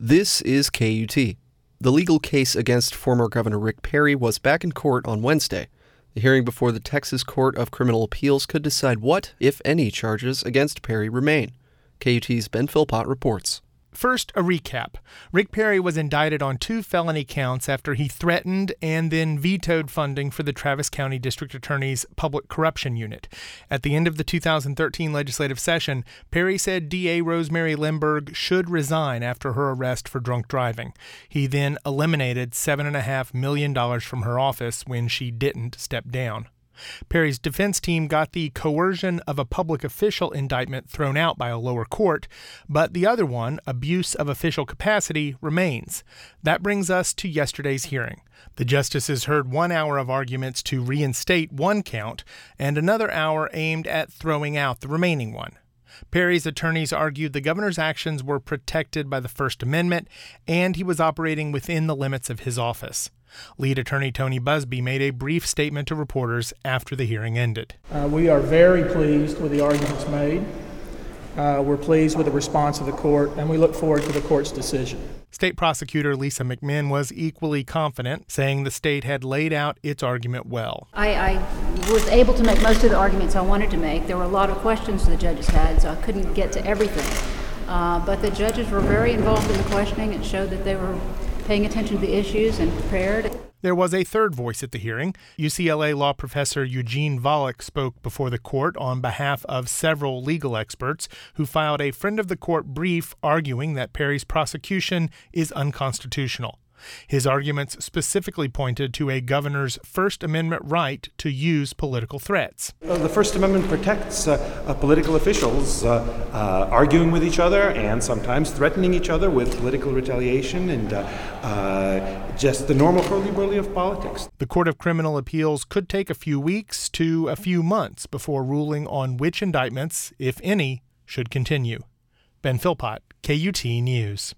This is KUT. The legal case against former Governor Rick Perry was back in court on Wednesday. The hearing before the Texas Court of Criminal Appeals could decide what, if any, charges against Perry remain. KUT's Ben Philpott reports. First, a recap. Rick Perry was indicted on 2 felony counts after he threatened and then vetoed funding for the Travis County District Attorney's Public Corruption Unit. At the end of the 2013 legislative session, Perry said DA Rosemary Limburg should resign after her arrest for drunk driving. He then eliminated $7.5 million from her office when she didn't step down. Perry's defense team got the coercion of a public official indictment thrown out by a lower court, but the other one, abuse of official capacity, remains. That brings us to yesterday's hearing. The justices heard 1 hour of arguments to reinstate one count and another hour aimed at throwing out the remaining one. Perry's attorneys argued the governor's actions were protected by the First Amendment and he was operating within the limits of his office. Lead attorney Tony Busby made a brief statement to reporters after the hearing ended. We are very pleased with the arguments made. We're pleased with the response of the court, and we look forward to the court's decision. State prosecutor Lisa McMinn was equally confident, saying the state had laid out its argument well. I was able to make most of the arguments I wanted to make. There were a lot of questions the judges had, so I couldn't get to everything. But the judges were very involved in the questioning. It showed that they were paying attention to the issues and prepared. There was a third voice at the hearing. UCLA law professor Eugene Volokh spoke before the court on behalf of several legal experts who filed a friend of the court brief arguing that Perry's prosecution is unconstitutional. His arguments specifically pointed to a governor's First Amendment right to use political threats. The First Amendment protects political officials arguing with each other and sometimes threatening each other with political retaliation and just the normal hurly-burly of politics. The Court of Criminal Appeals could take a few weeks to a few months before ruling on which indictments, if any, should continue. Ben Philpott, KUT News.